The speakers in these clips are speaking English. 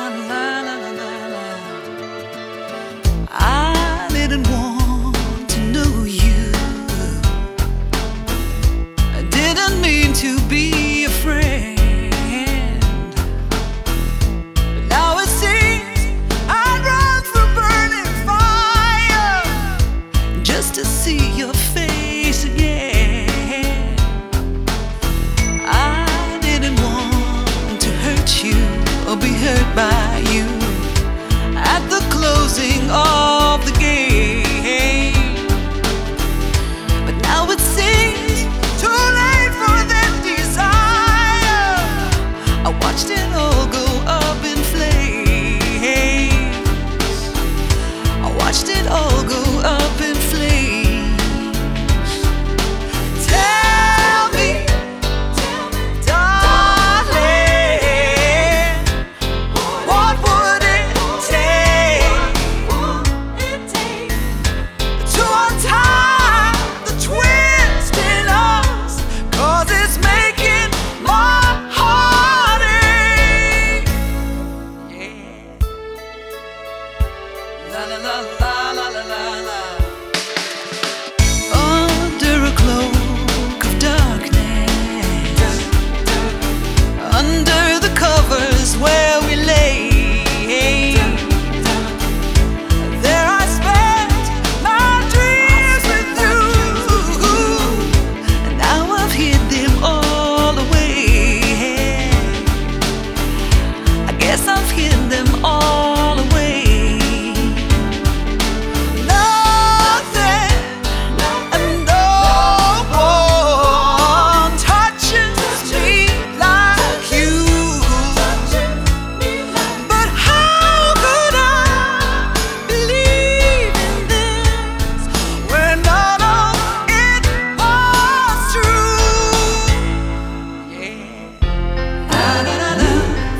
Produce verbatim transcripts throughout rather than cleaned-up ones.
la la la la la. I didn't want to know you. I didn't mean to be a friend. But now it seems I'd run through burning fire just to see your face again. I didn't want to hurt you or be hurt by you at the closing of the game. But now it seems too late for that desire. I watched it all go up in flames. I watched it all go up in flames. Tell me, darling, what would it take to untie the twist in us? 'Cause it's making my heart ache. Yeah. La la la la la la la la. Under a cloak of darkness, under the covers where we lay, there I spent my dreams with you, and now I've hid them all away. I guess I've hid them all away. Nothing and no one touches me like you. But how could I believe in this when none of it was true? Yeah. La la la la.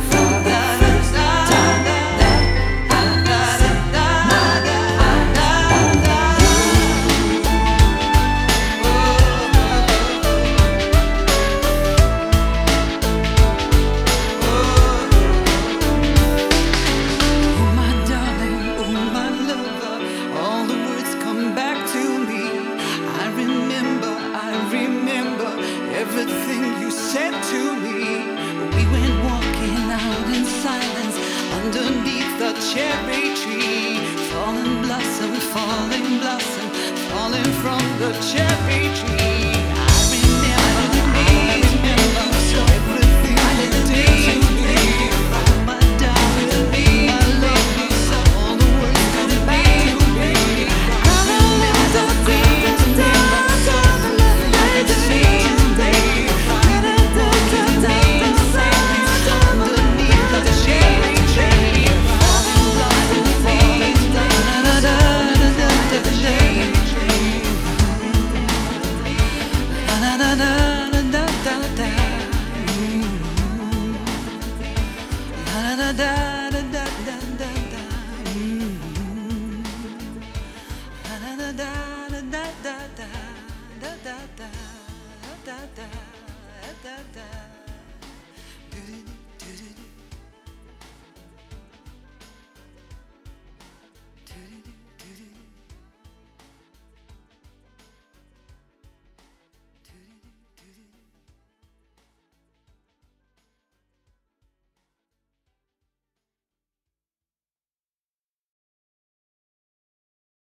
Oh my darling, oh my lover, all the words come back to me. I remember, I remember everything you said to me. We went walking out in silence underneath the cherry tree. Falling blossom, falling blossom, falling from the cherry tree.